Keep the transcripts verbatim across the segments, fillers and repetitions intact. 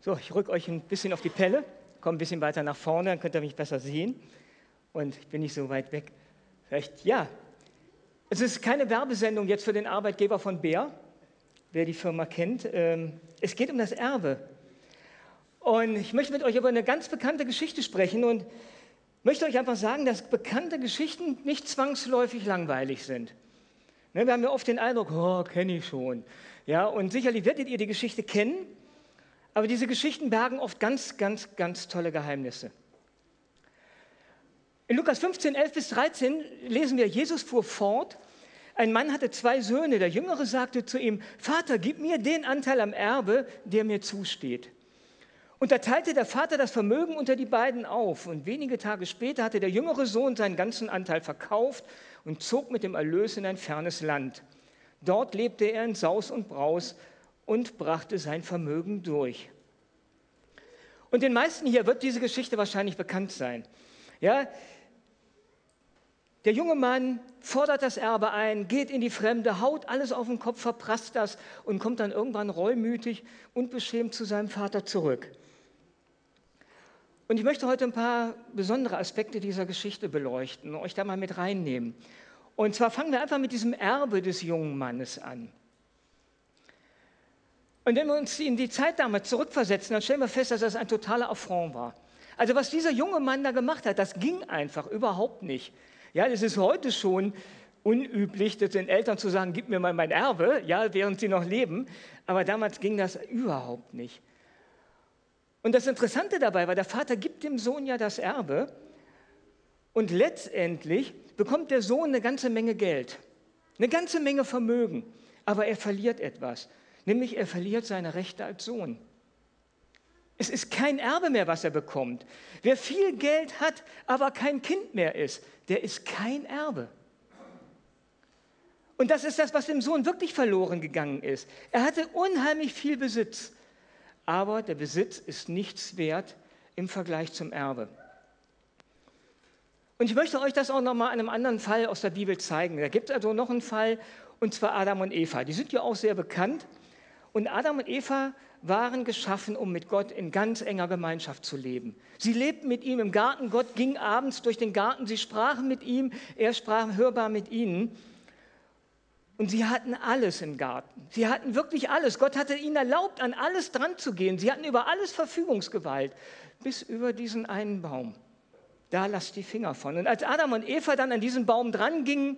So, ich rücke euch ein bisschen auf die Pelle, komme ein bisschen weiter nach vorne, dann könnt ihr mich besser sehen. Und ich bin nicht so weit weg. Vielleicht, ja. Es ist keine Werbesendung jetzt für den Arbeitgeber von Bär, wer die Firma kennt. Es geht um das Erbe. Und ich möchte mit euch über eine ganz bekannte Geschichte sprechen und möchte euch einfach sagen, dass bekannte Geschichten nicht zwangsläufig langweilig sind. Wir haben ja oft den Eindruck, oh, kenne ich schon. Ja, und sicherlich werdet ihr die Geschichte kennen, aber diese Geschichten bergen oft ganz, ganz, ganz tolle Geheimnisse. In Lukas fünfzehn, elf bis dreizehn lesen wir, Jesus fuhr fort. Ein Mann hatte zwei Söhne. Der Jüngere sagte zu ihm, Vater, gib mir den Anteil am Erbe, der mir zusteht. Und da teilte der Vater das Vermögen unter die beiden auf. Und wenige Tage später hatte der jüngere Sohn seinen ganzen Anteil verkauft und zog mit dem Erlös in ein fernes Land. Dort lebte er in Saus und Braus und brachte sein Vermögen durch. Und den meisten hier wird diese Geschichte wahrscheinlich bekannt sein. Ja, der junge Mann fordert das Erbe ein, geht in die Fremde, haut alles auf den Kopf, verprasst das und kommt dann irgendwann reumütig und beschämt zu seinem Vater zurück. Und ich möchte heute ein paar besondere Aspekte dieser Geschichte beleuchten und euch da mal mit reinnehmen. Und zwar fangen wir einfach mit diesem Erbe des jungen Mannes an. Und wenn wir uns in die Zeit damals zurückversetzen, dann stellen wir fest, dass das ein totaler Affront war. Also was dieser junge Mann da gemacht hat, das ging einfach überhaupt nicht. Ja, das ist heute schon unüblich, den Eltern zu sagen, gib mir mal mein Erbe, ja, während sie noch leben. Aber damals ging das überhaupt nicht. Und das Interessante dabei war, der Vater gibt dem Sohn ja das Erbe und letztendlich bekommt der Sohn eine ganze Menge Geld, eine ganze Menge Vermögen, aber er verliert etwas. Nämlich er verliert seine Rechte als Sohn. Es ist kein Erbe mehr, was er bekommt. Wer viel Geld hat, aber kein Kind mehr ist, der ist kein Erbe. Und das ist das, was dem Sohn wirklich verloren gegangen ist. Er hatte unheimlich viel Besitz, aber der Besitz ist nichts wert im Vergleich zum Erbe. Und ich möchte euch das auch noch mal an einem anderen Fall aus der Bibel zeigen. Da gibt es also noch einen Fall, und zwar Adam und Eva. Die sind ja auch sehr bekannt. Und Adam und Eva waren geschaffen, um mit Gott in ganz enger Gemeinschaft zu leben. Sie lebten mit ihm im Garten, Gott ging abends durch den Garten, sie sprachen mit ihm, er sprach hörbar mit ihnen. Und sie hatten alles im Garten. Sie hatten wirklich alles. Gott hatte ihnen erlaubt, an alles dran zu gehen. Sie hatten über alles Verfügungsgewalt, bis über diesen einen Baum. Da lasst die Finger von. Und als Adam und Eva dann an diesen Baum dran gingen,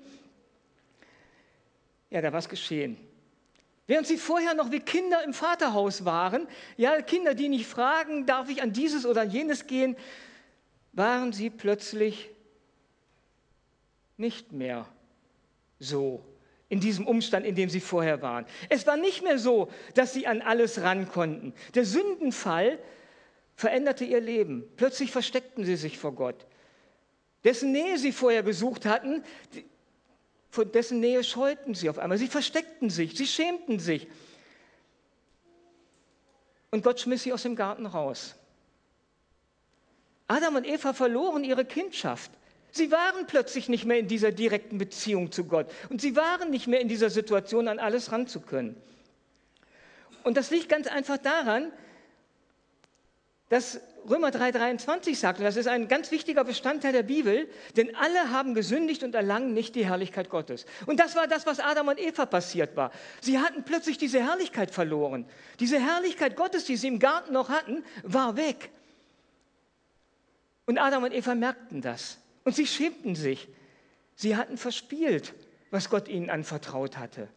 ja, da war es geschehen. Während sie vorher noch wie Kinder im Vaterhaus waren, ja, Kinder, die nicht fragen, darf ich an dieses oder jenes gehen, waren sie plötzlich nicht mehr so in diesem Umstand, in dem sie vorher waren. Es war nicht mehr so, dass sie an alles ran konnten. Der Sündenfall veränderte ihr Leben. Plötzlich versteckten sie sich vor Gott. Dessen Nähe sie vorher gesucht hatten, von dessen Nähe scheuten sie auf einmal. Sie versteckten sich, sie schämten sich. Und Gott schmiss sie aus dem Garten raus. Adam und Eva verloren ihre Kindschaft. Sie waren plötzlich nicht mehr in dieser direkten Beziehung zu Gott. Und sie waren nicht mehr in dieser Situation, an alles ranzukönnen. Und das liegt ganz einfach daran, dass Römer drei dreiundzwanzig sagt, und das ist ein ganz wichtiger Bestandteil der Bibel, denn alle haben gesündigt und erlangen nicht die Herrlichkeit Gottes. Und das war das, was Adam und Eva passiert war. Sie hatten plötzlich diese Herrlichkeit verloren. Diese Herrlichkeit Gottes, die sie im Garten noch hatten, war weg. Und Adam und Eva merkten das. Und sie schämten sich. Sie hatten verspielt, was Gott ihnen anvertraut hatte.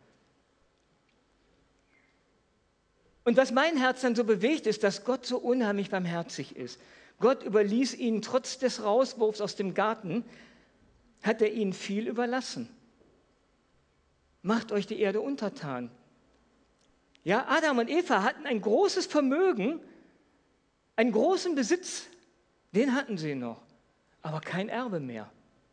Und was mein Herz dann so bewegt, ist, dass Gott so unheimlich barmherzig ist. Gott überließ ihnen trotz des Rauswurfs aus dem Garten, hat er ihnen viel überlassen. Macht euch die Erde untertan. Ja, Adam und Eva hatten ein großes Vermögen, einen großen Besitz, den hatten sie noch, aber kein Erbe mehr.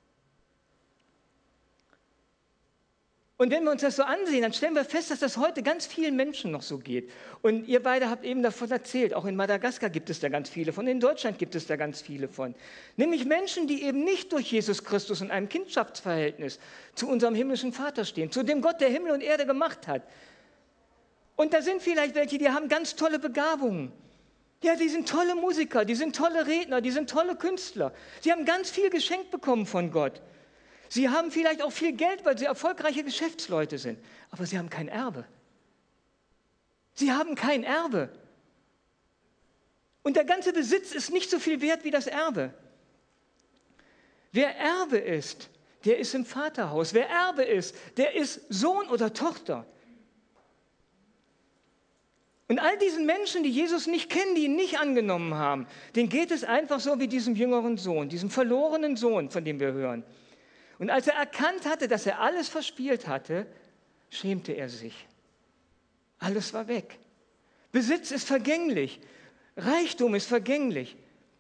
Und wenn wir uns das so ansehen, dann stellen wir fest, dass das heute ganz vielen Menschen noch so geht. Und ihr beide habt eben davon erzählt, auch in Madagaskar gibt es da ganz viele von, in Deutschland gibt es da ganz viele von. Nämlich Menschen, die eben nicht durch Jesus Christus in einem Kindschaftsverhältnis zu unserem himmlischen Vater stehen, zu dem Gott, der Himmel und Erde gemacht hat. Und da sind vielleicht welche, die haben ganz tolle Begabungen. Ja, die sind tolle Musiker, die sind tolle Redner, die sind tolle Künstler. Sie haben ganz viel geschenkt bekommen von Gott. Sie haben vielleicht auch viel Geld, weil sie erfolgreiche Geschäftsleute sind. Aber sie haben kein Erbe. Sie haben kein Erbe. Und der ganze Besitz ist nicht so viel wert wie das Erbe. Wer Erbe ist, der ist im Vaterhaus. Wer Erbe ist, der ist Sohn oder Tochter. Und all diesen Menschen, die Jesus nicht kennen, die ihn nicht angenommen haben, denen geht es einfach so wie diesem jüngeren Sohn, diesem verlorenen Sohn, von dem wir hören. Und als er erkannt hatte, dass er alles verspielt hatte, schämte er sich. Alles war weg. Besitz ist vergänglich. Reichtum ist vergänglich.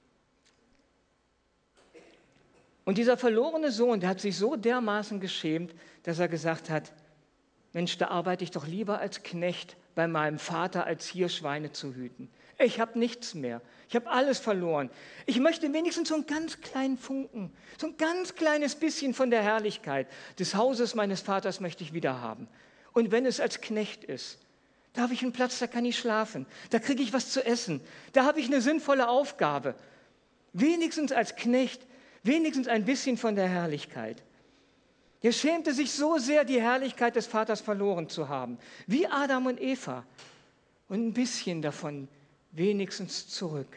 Und dieser verlorene Sohn, der hat sich so dermaßen geschämt, dass er gesagt hat, Mensch, da arbeite ich doch lieber als Knecht bei meinem Vater, als hier Schweine zu hüten. Ich habe nichts mehr. Ich habe alles verloren. Ich möchte wenigstens so einen ganz kleinen Funken, so ein ganz kleines bisschen von der Herrlichkeit des Hauses meines Vaters möchte ich wieder haben. Und wenn es als Knecht ist, da habe ich einen Platz, da kann ich schlafen. Da kriege ich was zu essen. Da habe ich eine sinnvolle Aufgabe. Wenigstens als Knecht, wenigstens ein bisschen von der Herrlichkeit. Er schämte sich so sehr, die Herrlichkeit des Vaters verloren zu haben, wie Adam und Eva. Und ein bisschen davon wenigstens zurück.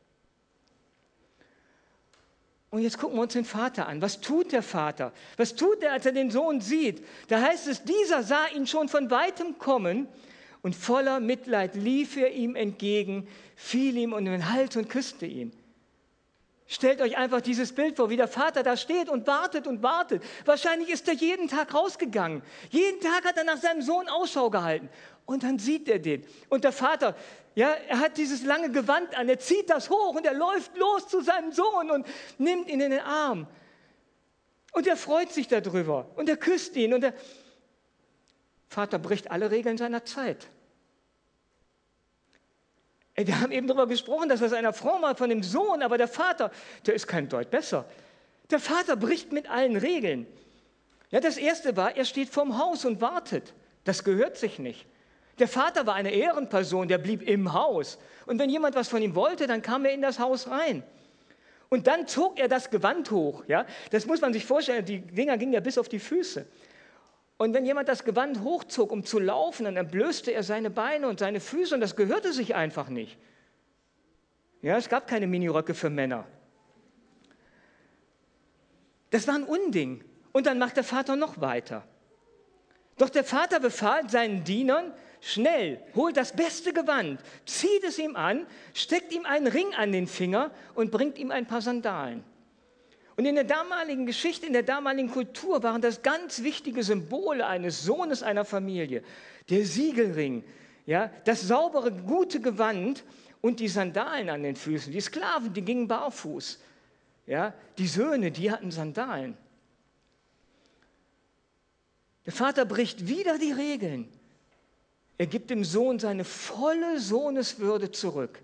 Und jetzt gucken wir uns den Vater an. Was tut der Vater? Was tut er, als er den Sohn sieht? Da heißt es, dieser sah ihn schon von weitem kommen und voller Mitleid lief er ihm entgegen, fiel ihm um den Hals und küsste ihn. Stellt euch einfach dieses Bild vor, wie der Vater da steht und wartet und wartet. Wahrscheinlich ist er jeden Tag rausgegangen. Jeden Tag hat er nach seinem Sohn Ausschau gehalten. Und dann sieht er den. Und der Vater, ja, er hat dieses lange Gewand an, er zieht das hoch und er läuft los zu seinem Sohn und nimmt ihn in den Arm. Und er freut sich darüber und er küsst ihn. Und der Vater bricht alle Regeln seiner Zeit. Wir haben eben darüber gesprochen, dass das ein Affront war von dem Sohn, aber der Vater, der ist kein Deut besser. Der Vater bricht mit allen Regeln. Ja, das Erste war, er steht vorm Haus und wartet. Das gehört sich nicht. Der Vater war eine Ehrenperson, der blieb im Haus. Und wenn jemand was von ihm wollte, dann kam er in das Haus rein. Und dann zog er das Gewand hoch. Ja? Das muss man sich vorstellen, die Dinger gingen ja bis auf die Füße. Und wenn jemand das Gewand hochzog, um zu laufen, dann entblößte er seine Beine und seine Füße und das gehörte sich einfach nicht. Ja, es gab keine Miniröcke für Männer. Das war ein Unding. Und dann macht der Vater noch weiter. Doch der Vater befahl seinen Dienern, schnell, holt das beste Gewand, zieht es ihm an, steckt ihm einen Ring an den Finger und bringt ihm ein paar Sandalen. Und in der damaligen Geschichte, in der damaligen Kultur waren das ganz wichtige Symbole eines Sohnes einer Familie. Der Siegelring, ja, das saubere, gute Gewand und die Sandalen an den Füßen. Die Sklaven, die gingen barfuß. Ja, die Söhne, die hatten Sandalen. Der Vater bricht wieder die Regeln. Er gibt dem Sohn seine volle Sohneswürde zurück.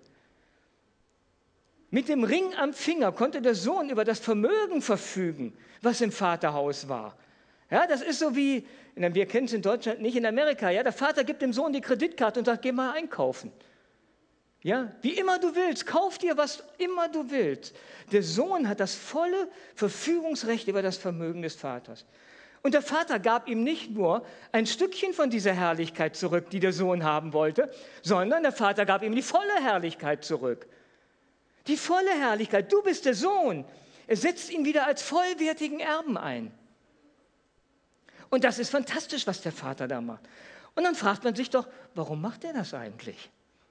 Mit dem Ring am Finger konnte der Sohn über das Vermögen verfügen, was im Vaterhaus war. Ja, das ist so wie, wir kennen es in Deutschland nicht, in Amerika. Ja, der Vater gibt dem Sohn die Kreditkarte und sagt, geh mal einkaufen. Ja, wie immer du willst, kauf dir, was immer du willst. Der Sohn hat das volle Verfügungsrecht über das Vermögen des Vaters. Und der Vater gab ihm nicht nur ein Stückchen von dieser Herrlichkeit zurück, die der Sohn haben wollte, sondern der Vater gab ihm die volle Herrlichkeit zurück. Die volle Herrlichkeit, du bist der Sohn. Er setzt ihn wieder als vollwertigen Erben ein. Und das ist fantastisch, was der Vater da macht. Und dann fragt man sich doch, warum macht er das eigentlich?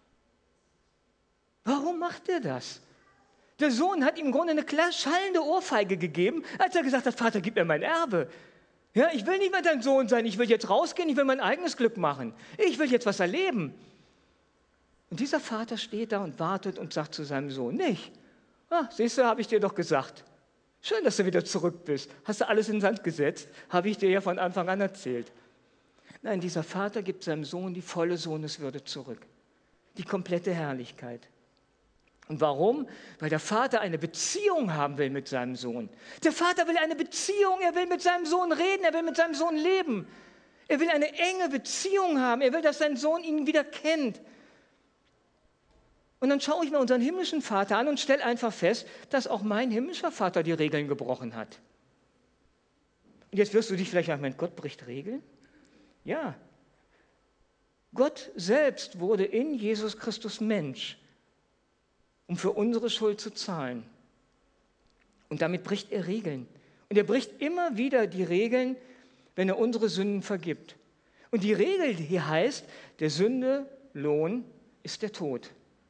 Warum macht er das? Der Sohn hat ihm im Grunde eine klar schallende Ohrfeige gegeben, als er gesagt hat, Vater, gib mir mein Erbe. Ja, ich will nicht mehr dein Sohn sein, ich will jetzt rausgehen, ich will mein eigenes Glück machen. Ich will jetzt was erleben. Und dieser Vater steht da und wartet und sagt zu seinem Sohn, nicht, ah, siehst du, habe ich dir doch gesagt. Schön, dass du wieder zurück bist. Hast du alles in den Sand gesetzt? Habe ich dir ja von Anfang an erzählt. Nein, dieser Vater gibt seinem Sohn die volle Sohneswürde zurück. Die komplette Herrlichkeit. Und warum? Weil der Vater eine Beziehung haben will mit seinem Sohn. Der Vater will eine Beziehung, er will mit seinem Sohn reden, er will mit seinem Sohn leben. Er will eine enge Beziehung haben, er will, dass sein Sohn ihn wieder kennt. Und dann schaue ich mir unseren himmlischen Vater an und stelle einfach fest, dass auch mein himmlischer Vater die Regeln gebrochen hat. Und jetzt wirst du dich vielleicht sagen, mein Gott bricht Regeln? Ja. Gott selbst wurde in Jesus Christus Mensch, um für unsere Schuld zu zahlen. Und damit bricht er Regeln. Und er bricht immer wieder die Regeln, wenn er unsere Sünden vergibt. Und die Regel hier heißt, der Sünde Lohn ist der Tod.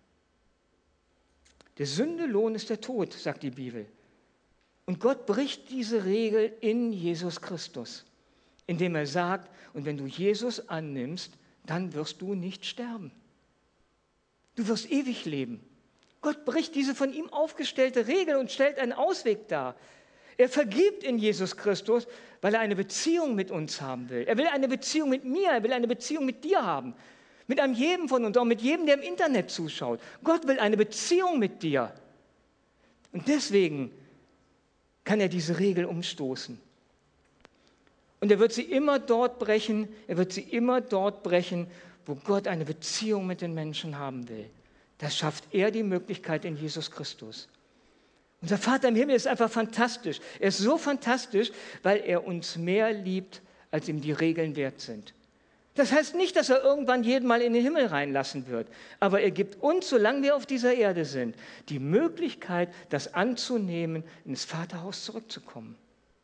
Der Sünde Lohn ist der Tod, sagt die Bibel. Und Gott bricht diese Regel in Jesus Christus, indem er sagt, und wenn du Jesus annimmst, dann wirst du nicht sterben. Du wirst ewig leben. Gott bricht diese von ihm aufgestellte Regel und stellt einen Ausweg dar. Er vergibt in Jesus Christus, weil er eine Beziehung mit uns haben will. Er will eine Beziehung mit mir, er will eine Beziehung mit dir haben. Mit einem jedem von uns, auch mit jedem, der im Internet zuschaut. Gott will eine Beziehung mit dir. Und deswegen kann er diese Regel umstoßen. Und er wird sie immer dort brechen, er wird sie immer dort brechen, wo Gott eine Beziehung mit den Menschen haben will. Das schafft er die Möglichkeit in Jesus Christus. Unser Vater im Himmel ist einfach fantastisch. Er ist so fantastisch, weil er uns mehr liebt, als ihm die Regeln wert sind. Das heißt nicht, dass er irgendwann jeden mal in den Himmel reinlassen wird, aber er gibt uns, solange wir auf dieser Erde sind, die Möglichkeit, das anzunehmen, ins Vaterhaus zurückzukommen.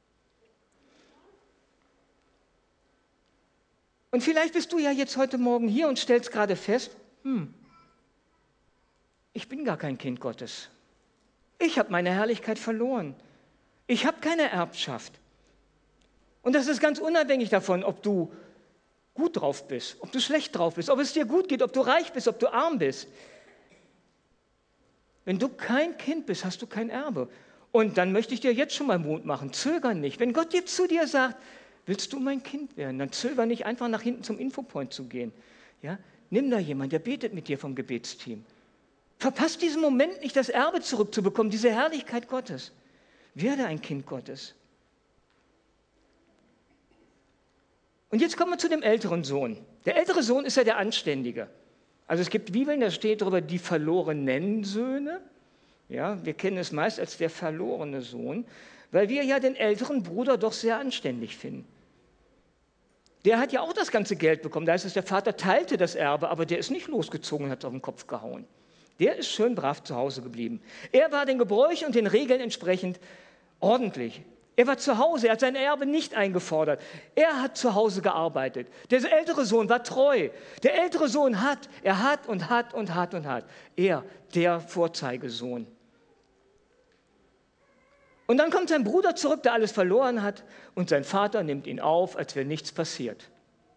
Und vielleicht bist du ja jetzt heute Morgen hier und stellst gerade fest, hm, ich bin gar kein Kind Gottes. Ich habe meine Herrlichkeit verloren. Ich habe keine Erbschaft. Und das ist ganz unabhängig davon, ob du gut drauf bist, ob du schlecht drauf bist, ob es dir gut geht, ob du reich bist, ob du arm bist. Wenn du kein Kind bist, hast du kein Erbe. Und dann möchte ich dir jetzt schon mal Mut machen, zöger nicht. Wenn Gott jetzt zu dir sagt, willst du mein Kind werden, dann zöger nicht, einfach nach hinten zum Infopoint zu gehen. Ja? Nimm da jemanden, der betet mit dir vom Gebetsteam. Verpasst diesen Moment nicht, das Erbe zurückzubekommen, diese Herrlichkeit Gottes. Werde ein Kind Gottes. Und jetzt kommen wir zu dem älteren Sohn. Der ältere Sohn ist ja der Anständige. Also es gibt Bibeln, da steht darüber die verlorenen Söhne. Ja, wir kennen es meist als der verlorene Sohn, weil wir ja den älteren Bruder doch sehr anständig finden. Der hat ja auch das ganze Geld bekommen. Da heißt es, der Vater teilte das Erbe, aber der ist nicht losgezogen und hat auf den Kopf gehauen. Der ist schön brav zu Hause geblieben. Er war den Gebräuchen und den Regeln entsprechend ordentlich. Er war zu Hause, er hat sein Erbe nicht eingefordert. Er hat zu Hause gearbeitet. Der ältere Sohn war treu. Der ältere Sohn hat, er hat und hat und hat und hat. Er, der Vorzeigesohn. Und dann kommt sein Bruder zurück, der alles verloren hat, und sein Vater nimmt ihn auf, als wäre nichts passiert.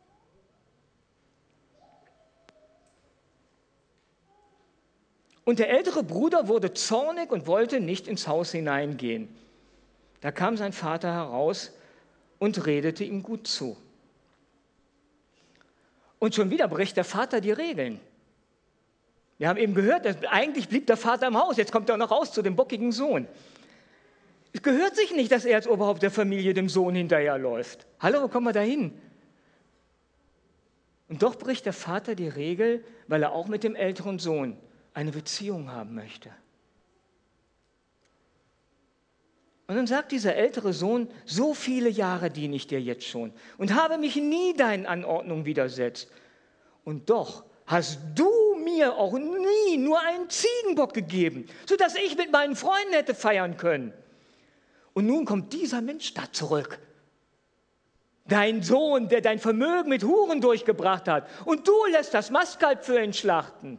Und der ältere Bruder wurde zornig und wollte nicht ins Haus hineingehen. Da kam sein Vater heraus und redete ihm gut zu. Und schon wieder bricht der Vater die Regeln. Wir haben eben gehört, dass eigentlich blieb der Vater im Haus, jetzt kommt er noch raus zu dem bockigen Sohn. Es gehört sich nicht, dass er als Oberhaupt der Familie dem Sohn hinterherläuft. Hallo, wo kommen wir da hin? Und doch bricht der Vater die Regel, weil er auch mit dem älteren Sohn eine Beziehung haben möchte. Und dann sagt dieser ältere Sohn, so viele Jahre diene ich dir jetzt schon und habe mich nie deinen Anordnungen widersetzt. Und doch hast du mir auch nie nur einen Ziegenbock gegeben, sodass ich mit meinen Freunden hätte feiern können. Und nun kommt dieser Mensch da zurück. Dein Sohn, der dein Vermögen mit Huren durchgebracht hat. Und du lässt das Mastkalb für ihn schlachten.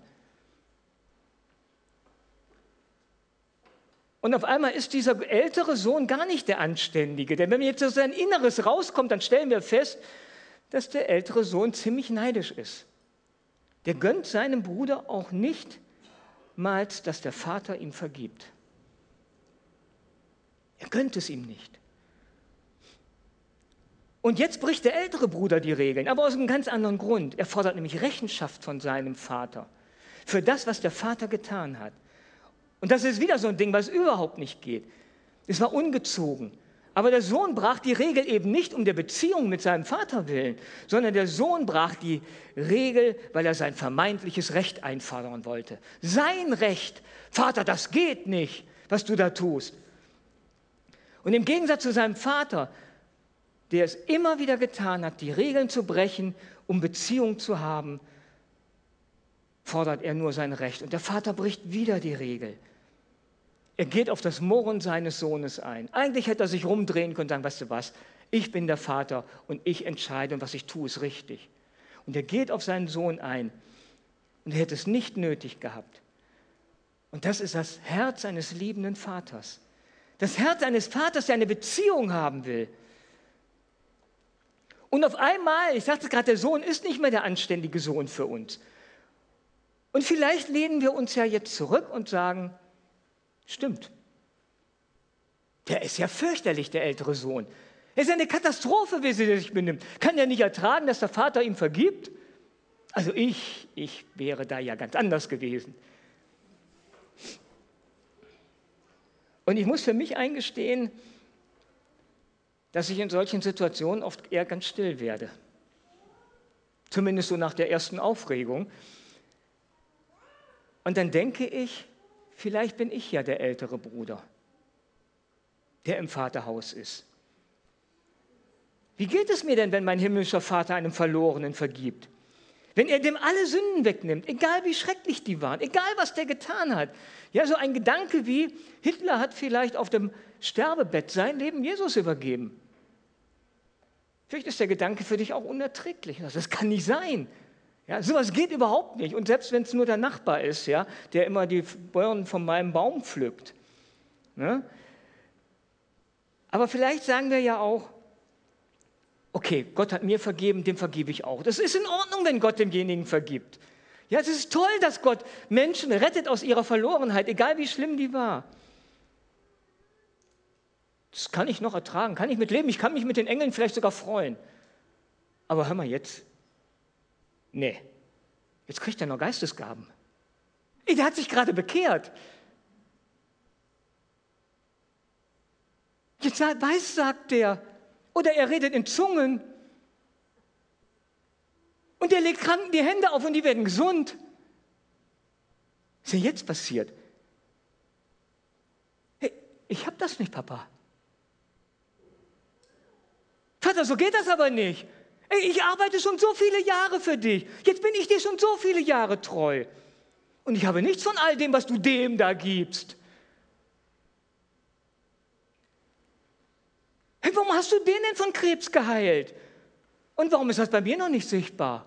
Und auf einmal ist dieser ältere Sohn gar nicht der Anständige. Denn wenn jetzt aus sein Inneres rauskommt, dann stellen wir fest, dass der ältere Sohn ziemlich neidisch ist. Der gönnt seinem Bruder auch nicht mal, dass der Vater ihm vergibt. Er gönnt es ihm nicht. Und jetzt bricht der ältere Bruder die Regeln, aber aus einem ganz anderen Grund. Er fordert nämlich Rechenschaft von seinem Vater für das, was der Vater getan hat. Und das ist wieder so ein Ding, was überhaupt nicht geht. Es war ungezogen. Aber der Sohn brach die Regel eben nicht um der Beziehung mit seinem Vater willen, sondern der Sohn brach die Regel, weil er sein vermeintliches Recht einfordern wollte. Sein Recht. Vater, das geht nicht, was du da tust. Und im Gegensatz zu seinem Vater, der es immer wieder getan hat, die Regeln zu brechen, um Beziehung zu haben, fordert er nur sein Recht. Und der Vater bricht wieder die Regel. Er geht auf das Murren seines Sohnes ein. Eigentlich hätte er sich rumdrehen können und sagen, weißt du was, ich bin der Vater und ich entscheide und was ich tue, ist richtig. Und er geht auf seinen Sohn ein und er hätte es nicht nötig gehabt. Und das ist das Herz eines liebenden Vaters. Das Herz eines Vaters, der eine Beziehung haben will. Und auf einmal, ich sagte gerade, der Sohn ist nicht mehr der anständige Sohn für uns. Und vielleicht lehnen wir uns ja jetzt zurück und sagen, stimmt, der ist ja fürchterlich, der ältere Sohn. Es ist eine Katastrophe, wie er sich benimmt. Kann er nicht ertragen, dass der Vater ihm vergibt? Also ich, ich wäre da ja ganz anders gewesen. Und ich muss für mich eingestehen, dass ich in solchen Situationen oft eher ganz still werde. Zumindest so nach der ersten Aufregung. Und dann denke ich, vielleicht bin ich ja der ältere Bruder, der im Vaterhaus ist. Wie geht es mir denn, wenn mein himmlischer Vater einem Verlorenen vergibt? Wenn er dem alle Sünden wegnimmt, egal wie schrecklich die waren, egal was der getan hat. Ja, so ein Gedanke wie, Hitler hat vielleicht auf dem Sterbebett sein Leben Jesus übergeben. Vielleicht ist der Gedanke für dich auch unerträglich. Das kann nicht sein. Ja, sowas geht überhaupt nicht. Und selbst wenn es nur der Nachbar ist, ja, der immer die Birnen von meinem Baum pflückt. Ne? Aber vielleicht sagen wir ja auch, okay, Gott hat mir vergeben, dem vergebe ich auch. Das ist in Ordnung, wenn Gott demjenigen vergibt. Ja, es ist toll, dass Gott Menschen rettet aus ihrer Verlorenheit, egal wie schlimm die war. Das kann ich noch ertragen, kann ich mit leben. Ich kann mich mit den Engeln vielleicht sogar freuen. Aber hör mal jetzt, nee, jetzt kriegt er noch Geistesgaben. Der hat sich gerade bekehrt. Jetzt weiß, sagt der, oder er redet in Zungen. Und er legt Kranken die Hände auf und die werden gesund. Was ist denn jetzt passiert? Hey, ich habe das nicht, Papa. Vater, so geht das aber nicht. Ey, ich arbeite schon so viele Jahre für dich. Jetzt bin ich dir schon so viele Jahre treu. Und ich habe nichts von all dem, was du dem da gibst. Hey, warum hast du den denn von Krebs geheilt? Und warum ist das bei mir noch nicht sichtbar?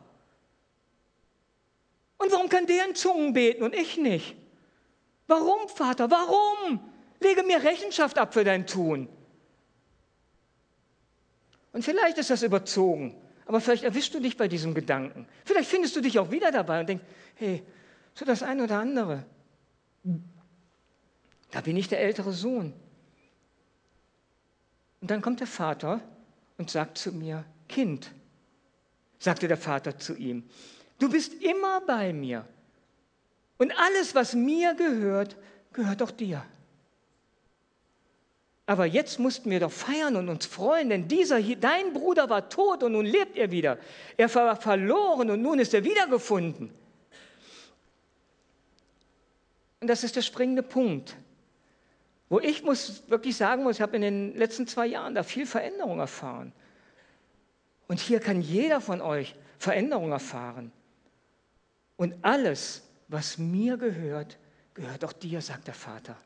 Und warum kann der in Zungen beten und ich nicht? Warum, Vater? Warum? Lege mir Rechenschaft ab für dein Tun. Und vielleicht ist das überzogen, aber vielleicht erwischst du dich bei diesem Gedanken. Vielleicht findest du dich auch wieder dabei und denkst, hey, so das eine oder andere. Da bin ich der ältere Sohn. Und dann kommt der Vater und sagt zu mir, Kind, sagte der Vater zu ihm, du bist immer bei mir. Und alles, was mir gehört, gehört auch dir. Aber jetzt mussten wir doch feiern und uns freuen, denn dieser hier, dein Bruder war tot und nun lebt er wieder. Er war verloren und nun ist er wiedergefunden. Und das ist der springende Punkt, wo ich muss wirklich sagen muss, ich habe in den letzten zwei Jahren da viel Veränderung erfahren. Und hier kann jeder von euch Veränderung erfahren. Und alles, was mir gehört, gehört auch dir, sagt der Vater.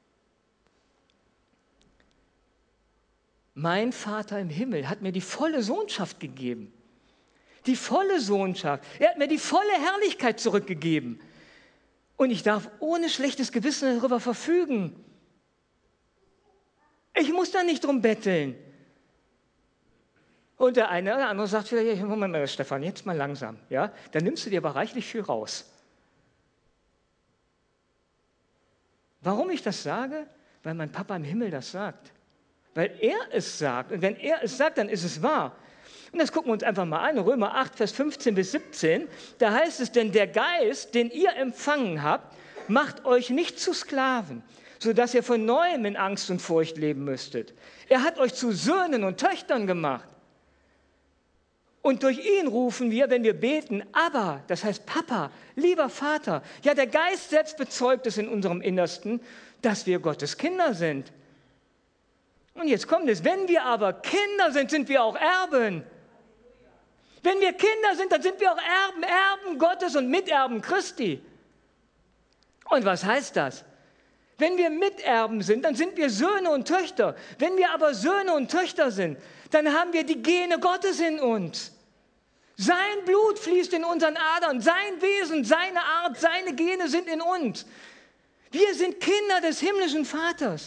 Mein Vater im Himmel hat mir die volle Sohnschaft gegeben. Die volle Sohnschaft. Er hat mir die volle Herrlichkeit zurückgegeben. Und ich darf ohne schlechtes Gewissen darüber verfügen. Ich muss da nicht drum betteln. Und der eine oder andere sagt vielleicht, Moment mal, Stefan, jetzt mal langsam. Ja? Dann nimmst du dir aber reichlich viel raus. Warum ich das sage? Weil mein Papa im Himmel das sagt. Weil er es sagt. Und wenn er es sagt, dann ist es wahr. Und das gucken wir uns einfach mal an. Römer acht, Vers fünfzehn bis siebzehn. Da heißt es, denn der Geist, den ihr empfangen habt, macht euch nicht zu Sklaven, sodass ihr von neuem in Angst und Furcht leben müsstet. Er hat euch zu Söhnen und Töchtern gemacht. Und durch ihn rufen wir, wenn wir beten, Abba, das heißt Papa, lieber Vater. Ja, der Geist selbst bezeugt es in unserem Innersten, dass wir Gottes Kinder sind. Und jetzt kommt es, wenn wir aber Kinder sind, sind wir auch Erben. Wenn wir Kinder sind, dann sind wir auch Erben, Erben Gottes und Miterben Christi. Und was heißt das? Wenn wir Miterben sind, dann sind wir Söhne und Töchter. Wenn wir aber Söhne und Töchter sind, dann haben wir die Gene Gottes in uns. Sein Blut fließt in unseren Adern, sein Wesen, seine Art, seine Gene sind in uns. Wir sind Kinder des himmlischen Vaters.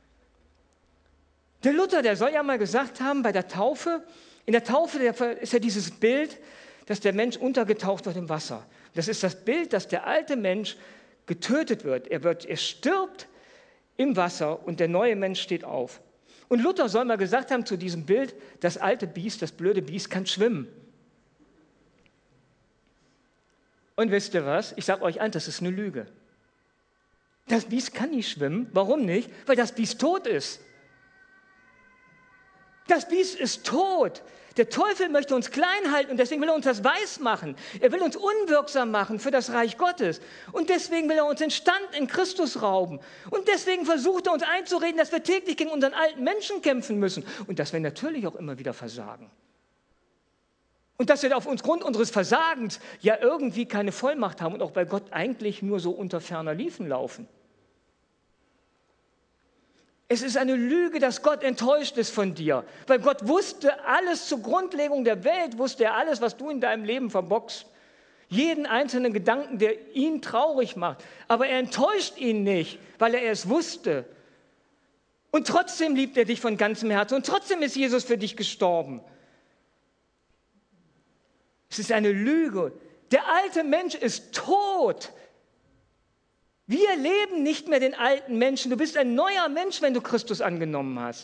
Der Luther, der soll ja mal gesagt haben, bei der Taufe, in der Taufe ist ja dieses Bild, dass der Mensch untergetaucht wird im Wasser. Das ist das Bild, dass der alte Mensch getötet wird. Er wird, er stirbt im Wasser und der neue Mensch steht auf. Und Luther soll mal gesagt haben zu diesem Bild, das alte Biest, das blöde Biest kann schwimmen. Und wisst ihr was? Ich sage euch eins, das ist eine Lüge. Das Biest kann nicht schwimmen. Warum nicht? Weil das Biest tot ist. Das Biest ist tot. Der Teufel möchte uns klein halten und deswegen will er uns das weiß machen. Er will uns unwirksam machen für das Reich Gottes. Und deswegen will er uns den Stand in Christus rauben. Und deswegen versucht er uns einzureden, dass wir täglich gegen unseren alten Menschen kämpfen müssen. Und dass wir natürlich auch immer wieder versagen. Und dass wir aufgrund unseres Versagens ja irgendwie keine Vollmacht haben und auch bei Gott eigentlich nur so unter ferner Liefen laufen. Es ist eine Lüge, dass Gott enttäuscht ist von dir, weil Gott wusste alles zur Grundlegung der Welt, wusste er alles, was du in deinem Leben verbockst. Jeden einzelnen Gedanken, der ihn traurig macht. Aber er enttäuscht ihn nicht, weil er es wusste. Und trotzdem liebt er dich von ganzem Herzen und trotzdem ist Jesus für dich gestorben. Es ist eine Lüge. Der alte Mensch ist tot. Wir leben nicht mehr den alten Menschen. Du bist ein neuer Mensch, wenn du Christus angenommen hast.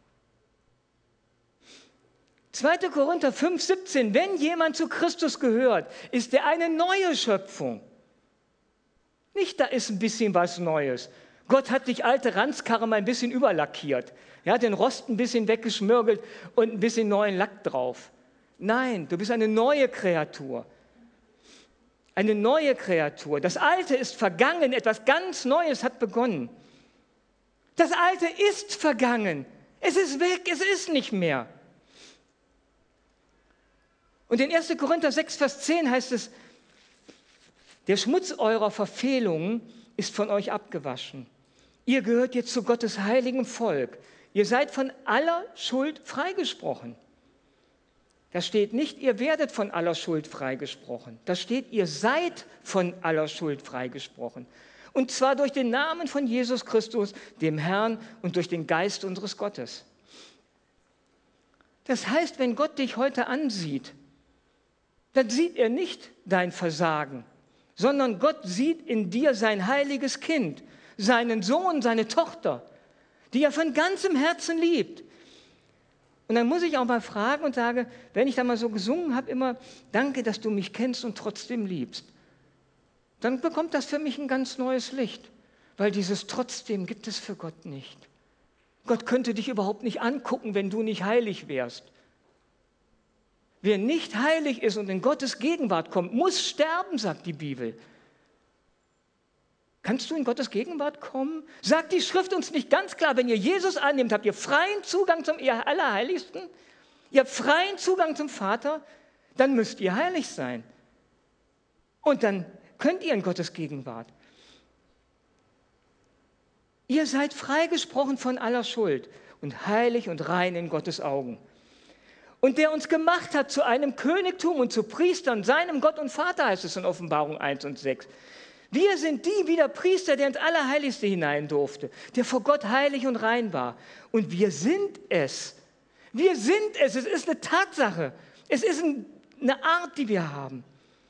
zweiter Korinther fünf, siebzehn. Wenn jemand zu Christus gehört, ist er eine neue Schöpfung. Nicht, da ist ein bisschen was Neues. Gott hat dich alte Ranzkarre mal ein bisschen überlackiert. Er hat den Rost ein bisschen weggeschmirgelt und ein bisschen neuen Lack drauf. Nein, du bist eine neue Kreatur. Eine neue Kreatur. Das Alte ist vergangen, etwas ganz Neues hat begonnen. Das Alte ist vergangen. Es ist weg, es ist nicht mehr. Und in erster Korinther sechs, Vers zehn heißt es, der Schmutz eurer Verfehlungen ist von euch abgewaschen. Ihr gehört jetzt zu Gottes heiligem Volk. Ihr seid von aller Schuld freigesprochen. Da steht nicht, ihr werdet von aller Schuld freigesprochen. Da steht, ihr seid von aller Schuld freigesprochen. Und zwar durch den Namen von Jesus Christus, dem Herrn, und durch den Geist unseres Gottes. Das heißt, wenn Gott dich heute ansieht, dann sieht er nicht dein Versagen, sondern Gott sieht in dir sein heiliges Kind, seinen Sohn, seine Tochter, die er von ganzem Herzen liebt. Und dann muss ich auch mal fragen und sage, wenn ich da mal so gesungen habe, immer, danke, dass du mich kennst und trotzdem liebst, dann bekommt das für mich ein ganz neues Licht, weil dieses trotzdem gibt es für Gott nicht. Gott könnte dich überhaupt nicht angucken, wenn du nicht heilig wärst. Wer nicht heilig ist und in Gottes Gegenwart kommt, muss sterben, sagt die Bibel. Kannst du in Gottes Gegenwart kommen? Sagt die Schrift uns nicht ganz klar, wenn ihr Jesus annehmt, habt ihr freien Zugang zum Allerheiligsten? Ihr habt freien Zugang zum Vater? Dann müsst ihr heilig sein. Und dann könnt ihr in Gottes Gegenwart. Ihr seid freigesprochen von aller Schuld und heilig und rein in Gottes Augen. Und der uns gemacht hat zu einem Königtum und zu Priestern, seinem Gott und Vater, heißt es in Offenbarung eins und sechs. Wir sind die wie der Priester, der ins Allerheiligste hinein durfte, der vor Gott heilig und rein war. Und wir sind es. Wir sind es. Es ist eine Tatsache. Es ist eine Art, die wir haben.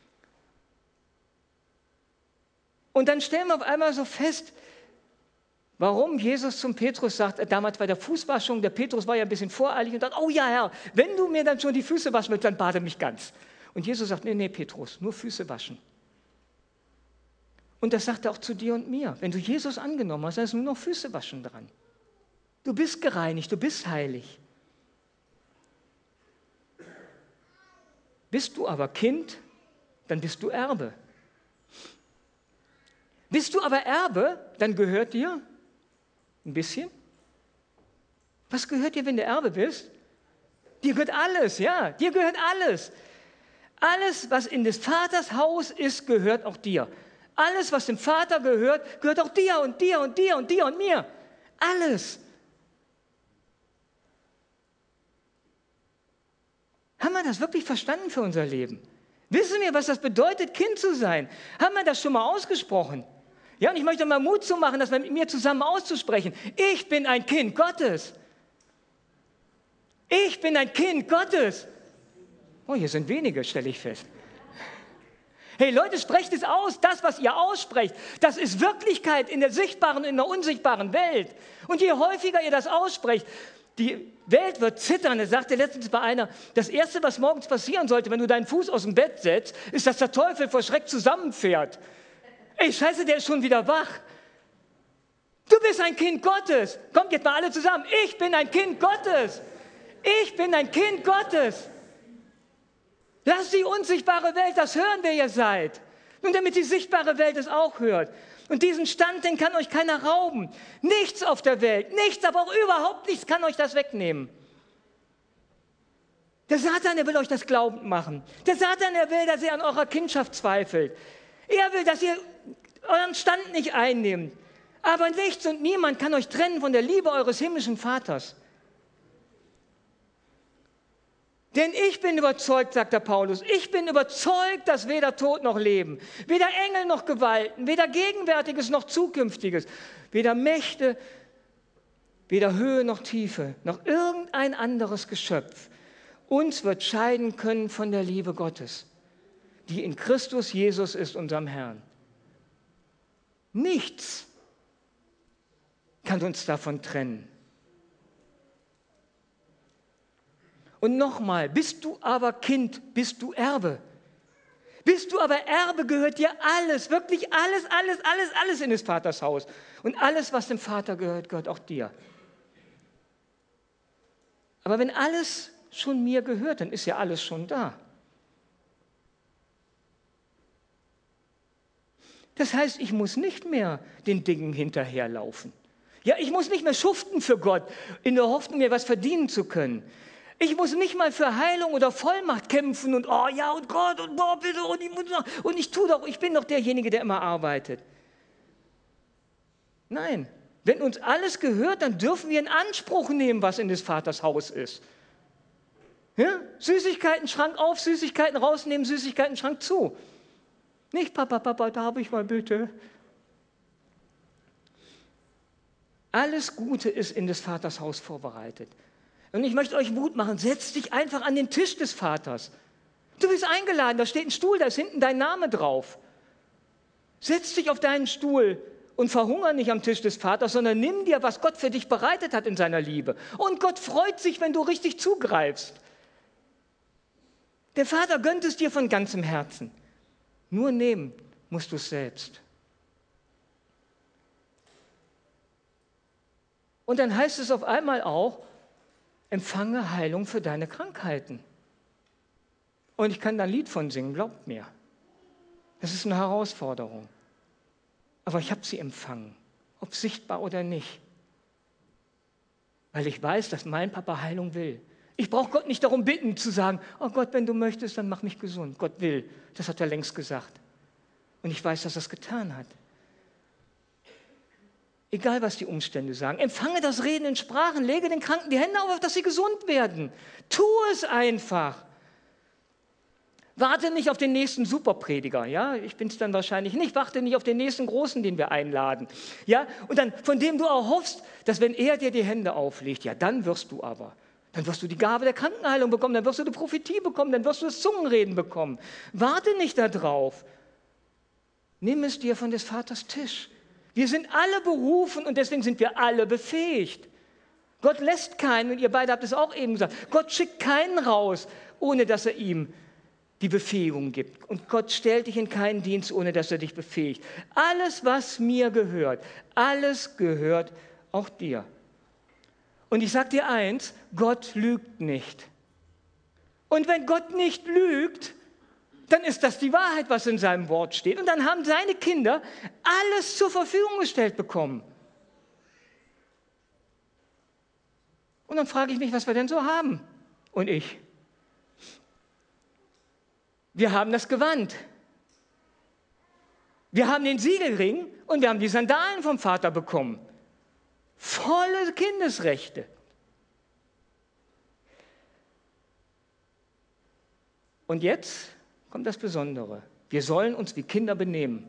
Und dann stellen wir auf einmal so fest, warum Jesus zum Petrus sagt, damals bei der Fußwaschung, der Petrus war ja ein bisschen voreilig und sagt, oh ja Herr, wenn du mir dann schon die Füße waschen willst, dann bade mich ganz. Und Jesus sagt, nee, nee Petrus, nur Füße waschen. Und das sagt er auch zu dir und mir. Wenn du Jesus angenommen hast, dann ist nur noch Füße waschen dran. Du bist gereinigt, du bist heilig. Bist du aber Kind, dann bist du Erbe. Bist du aber Erbe, dann gehört dir ein bisschen. Was gehört dir, wenn du Erbe bist? Dir gehört alles, ja, dir gehört alles. Alles, was in des Vaters Haus ist, gehört auch dir. Alles, was dem Vater gehört, gehört auch dir und dir und dir und dir und mir. Alles. Haben wir das wirklich verstanden für unser Leben? Wissen wir, was das bedeutet, Kind zu sein? Haben wir das schon mal ausgesprochen? Ja, und ich möchte mal Mut zu machen, das mit mir zusammen auszusprechen. Ich bin ein Kind Gottes. Ich bin ein Kind Gottes. Oh, hier sind wenige, stelle ich fest. Hey Leute, sprecht es aus. Das, was ihr aussprecht, das ist Wirklichkeit in der sichtbaren und in der unsichtbaren Welt. Und je häufiger ihr das aussprecht, die Welt wird zittern. Er sagte letztens bei einer, das Erste, was morgens passieren sollte, wenn du deinen Fuß aus dem Bett setzt, ist, dass der Teufel vor Schreck zusammenfährt. Ey, scheiße, der ist schon wieder wach. Du bist ein Kind Gottes. Kommt jetzt mal alle zusammen. Ich bin ein Kind Gottes. Ich bin ein Kind Gottes. Lass die unsichtbare Welt das hören, wer ihr seid. Nun, damit die sichtbare Welt es auch hört. Und diesen Stand, den kann euch keiner rauben. Nichts auf der Welt, nichts, aber auch überhaupt nichts kann euch das wegnehmen. Der Satan, der will euch das glaubend machen. Der Satan, der will, dass ihr an eurer Kindschaft zweifelt. Er will, dass ihr euren Stand nicht einnehmt. Aber nichts und niemand kann euch trennen von der Liebe eures himmlischen Vaters. Denn ich bin überzeugt, sagt der Paulus, ich bin überzeugt, dass weder Tod noch Leben, weder Engel noch Gewalten, weder Gegenwärtiges noch Zukünftiges, weder Mächte, weder Höhe noch Tiefe, noch irgendein anderes Geschöpf uns wird scheiden können von der Liebe Gottes, die in Christus Jesus ist, unserem Herrn. Nichts kann uns davon trennen. Und nochmal, bist du aber Kind, bist du Erbe. Bist du aber Erbe, gehört dir alles, wirklich alles, alles, alles, alles in des Vaters Haus. Und alles, was dem Vater gehört, gehört auch dir. Aber wenn alles schon mir gehört, dann ist ja alles schon da. Das heißt, ich muss nicht mehr den Dingen hinterherlaufen. Ja, ich muss nicht mehr schuften für Gott, in der Hoffnung, mir was verdienen zu können. Ich muss nicht mal für Heilung oder Vollmacht kämpfen und oh ja und Gott und boah bitte und ich, muss noch, und ich tue doch, ich bin doch derjenige, der immer arbeitet. Nein, wenn uns alles gehört, dann dürfen wir in Anspruch nehmen, was in des Vaters Haus ist. Ja? Süßigkeiten, Schrank auf, Süßigkeiten rausnehmen, Süßigkeiten, Schrank zu. Nicht Papa, Papa, darf ich mal bitte? Alles Gute ist in des Vaters Haus vorbereitet. Und ich möchte euch Mut machen, setz dich einfach an den Tisch des Vaters. Du bist eingeladen, da steht ein Stuhl, da ist hinten dein Name drauf. Setz dich auf deinen Stuhl und verhungere nicht am Tisch des Vaters, sondern nimm dir, was Gott für dich bereitet hat in seiner Liebe. Und Gott freut sich, wenn du richtig zugreifst. Der Vater gönnt es dir von ganzem Herzen. Nur nehmen musst du es selbst. Und dann heißt es auf einmal auch, empfange Heilung für deine Krankheiten. Und ich kann da ein Lied von singen, glaubt mir. Das ist eine Herausforderung. Aber ich habe sie empfangen, ob sichtbar oder nicht. Weil ich weiß, dass mein Papa Heilung will. Ich brauche Gott nicht darum bitten, zu sagen, oh Gott, wenn du möchtest, dann mach mich gesund. Gott will, das hat er längst gesagt. Und ich weiß, dass er es getan hat. Egal, was die Umstände sagen. Empfange das Reden in Sprachen, lege den Kranken die Hände auf, dass sie gesund werden. Tu es einfach. Warte nicht auf den nächsten Superprediger, ja, ich bin es dann wahrscheinlich nicht. Warte nicht auf den nächsten Großen, den wir einladen, ja, und dann, von dem du auch hoffst, dass wenn er dir die Hände auflegt, ja, dann wirst du aber, dann wirst du die Gabe der Krankenheilung bekommen, dann wirst du die Prophetie bekommen, dann wirst du das Zungenreden bekommen. Warte nicht darauf. Nimm es dir von des Vaters Tisch. Wir sind alle berufen und deswegen sind wir alle befähigt. Gott lässt keinen, und ihr beide habt es auch eben gesagt, Gott schickt keinen raus, ohne dass er ihm die Befähigung gibt. Und Gott stellt dich in keinen Dienst, ohne dass er dich befähigt. Alles, was mir gehört, alles gehört auch dir. Und ich sage dir eins, Gott lügt nicht. Und wenn Gott nicht lügt, dann ist das die Wahrheit, was in seinem Wort steht. Und dann haben seine Kinder alles zur Verfügung gestellt bekommen. Und dann frage ich mich, was wir denn so haben. Und ich. Wir haben das Gewand. Wir haben den Siegelring und wir haben die Sandalen vom Vater bekommen. Volle Kindesrechte. Und jetzt kommt das Besondere. Wir sollen uns wie Kinder benehmen.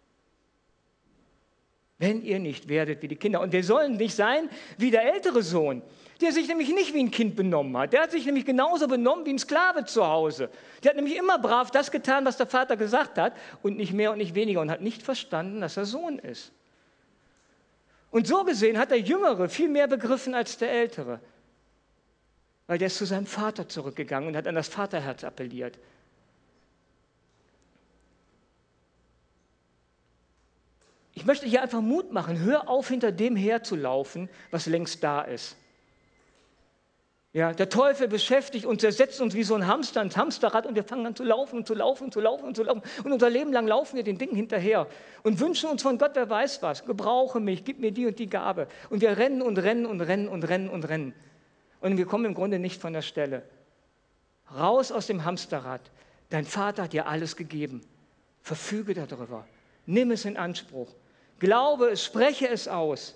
Wenn ihr nicht werdet wie die Kinder. Und wir sollen nicht sein wie der ältere Sohn, der sich nämlich nicht wie ein Kind benommen hat. Der hat sich nämlich genauso benommen wie ein Sklave zu Hause. Der hat nämlich immer brav das getan, was der Vater gesagt hat und nicht mehr und nicht weniger und hat nicht verstanden, dass er Sohn ist. Und so gesehen hat der Jüngere viel mehr begriffen als der Ältere, weil der ist zu seinem Vater zurückgegangen und hat an das Vaterherz appelliert. Ich möchte hier einfach Mut machen, hör auf, hinter dem herzulaufen, was längst da ist. Ja, der Teufel beschäftigt uns, er setzt uns wie so ein Hamster ins Hamsterrad und wir fangen an zu laufen und zu laufen und zu laufen und zu laufen. Und unser Leben lang laufen wir den Dingen hinterher und wünschen uns von Gott, wer weiß was, gebrauche mich, gib mir die und die Gabe. Und wir rennen und rennen und rennen und rennen und rennen. Und wir kommen im Grunde nicht von der Stelle. Raus aus dem Hamsterrad. Dein Vater hat dir alles gegeben. Verfüge darüber. Nimm es in Anspruch. Glaube es, spreche es aus.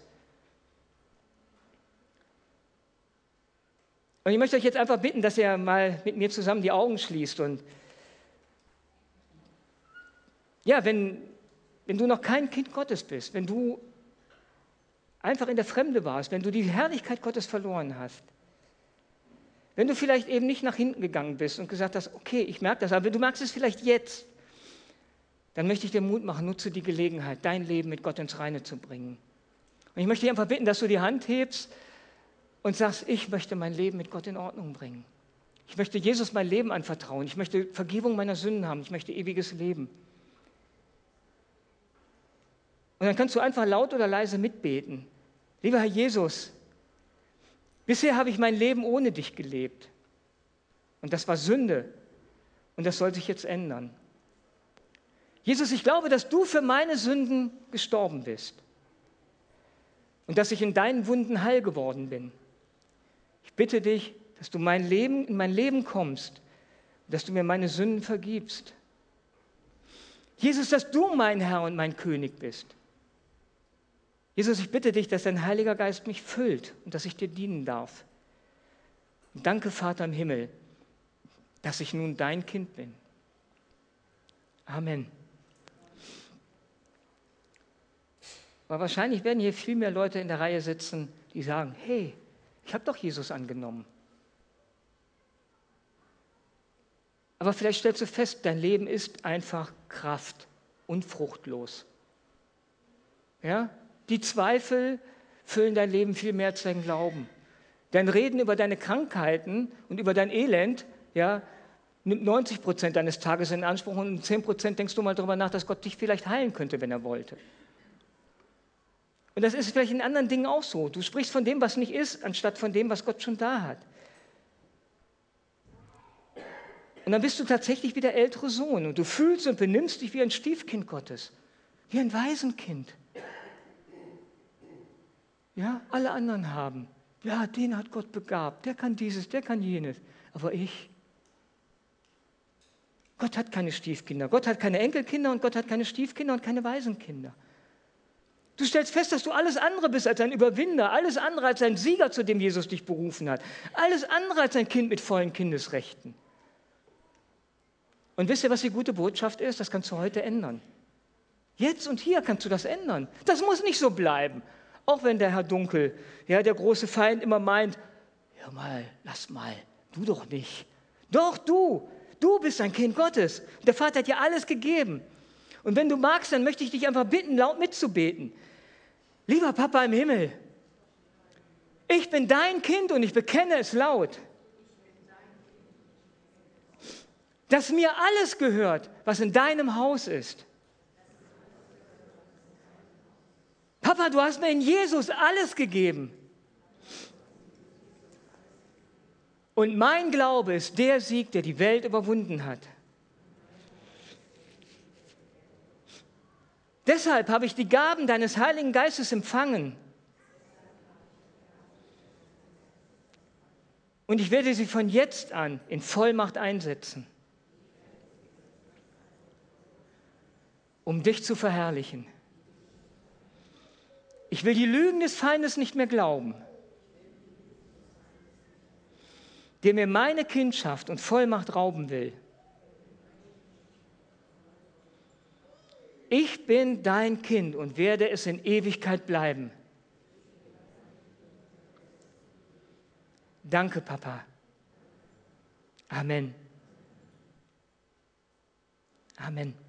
Und ich möchte euch jetzt einfach bitten, dass ihr mal mit mir zusammen die Augen schließt. Und ja, wenn, wenn du noch kein Kind Gottes bist, wenn du einfach in der Fremde warst, wenn du die Herrlichkeit Gottes verloren hast, wenn du vielleicht eben nicht nach hinten gegangen bist und gesagt hast, okay, ich merke das, aber du merkst es vielleicht jetzt, dann möchte ich dir Mut machen, nutze die Gelegenheit, dein Leben mit Gott ins Reine zu bringen. Und ich möchte dich einfach bitten, dass du die Hand hebst und sagst, ich möchte mein Leben mit Gott in Ordnung bringen. Ich möchte Jesus mein Leben anvertrauen. Ich möchte Vergebung meiner Sünden haben. Ich möchte ewiges Leben. Und dann kannst du einfach laut oder leise mitbeten. Lieber Herr Jesus, bisher habe ich mein Leben ohne dich gelebt. Und das war Sünde. Und das soll sich jetzt ändern. Jesus, ich glaube, dass du für meine Sünden gestorben bist. Und dass ich in deinen Wunden heil geworden bin. Ich bitte dich, dass du mein Leben, in mein Leben kommst, dass du mir meine Sünden vergibst. Jesus, dass du mein Herr und mein König bist. Jesus, ich bitte dich, dass dein Heiliger Geist mich füllt und dass ich dir dienen darf. Und danke, Vater im Himmel, dass ich nun dein Kind bin. Amen. Aber wahrscheinlich werden hier viel mehr Leute in der Reihe sitzen, die sagen, hey, ich habe doch Jesus angenommen. Aber vielleicht stellst du fest, dein Leben ist einfach Kraft und fruchtlos. Ja? Die Zweifel füllen dein Leben viel mehr als dein Glauben. Dein Reden über deine Krankheiten und über dein Elend, ja, nimmt neunzig Prozent deines Tages in Anspruch und zehn Prozent denkst du mal darüber nach, dass Gott dich vielleicht heilen könnte, wenn er wollte. Und das ist vielleicht in anderen Dingen auch so. Du sprichst von dem, was nicht ist, anstatt von dem, was Gott schon da hat. Und dann bist du tatsächlich wie der ältere Sohn und du fühlst und benimmst dich wie ein Stiefkind Gottes, wie ein Waisenkind. Ja, alle anderen haben. Ja, den hat Gott begabt, der kann dieses, der kann jenes. Aber ich, Gott hat keine Stiefkinder, Gott hat keine Enkelkinder und Gott hat keine Stiefkinder und keine Waisenkinder. Du stellst fest, dass du alles andere bist als ein Überwinder, alles andere als ein Sieger, zu dem Jesus dich berufen hat, alles andere als ein Kind mit vollen Kindesrechten. Und wisst ihr, was die gute Botschaft ist? Das kannst du heute ändern. Jetzt und hier kannst du das ändern. Das muss nicht so bleiben. Auch wenn der Herr Dunkel, ja, der große Feind, immer meint, hör mal, lass mal, du doch nicht. Doch, du, du bist ein Kind Gottes. Der Vater hat dir alles gegeben. Und wenn du magst, dann möchte ich dich einfach bitten, laut mitzubeten. Lieber Papa im Himmel, ich bin dein Kind und ich bekenne es laut. dass mir alles gehört, was in deinem Haus ist. Papa, du hast mir in Jesus alles gegeben. Und mein Glaube ist der Sieg, der die Welt überwunden hat. Deshalb habe ich die Gaben deines Heiligen Geistes empfangen. Und ich werde sie von jetzt an in Vollmacht einsetzen, um dich zu verherrlichen. Ich will die Lügen des Feindes nicht mehr glauben, der mir meine Kindschaft und Vollmacht rauben will. Ich bin dein Kind und werde es in Ewigkeit bleiben. Danke, Papa. Amen. Amen.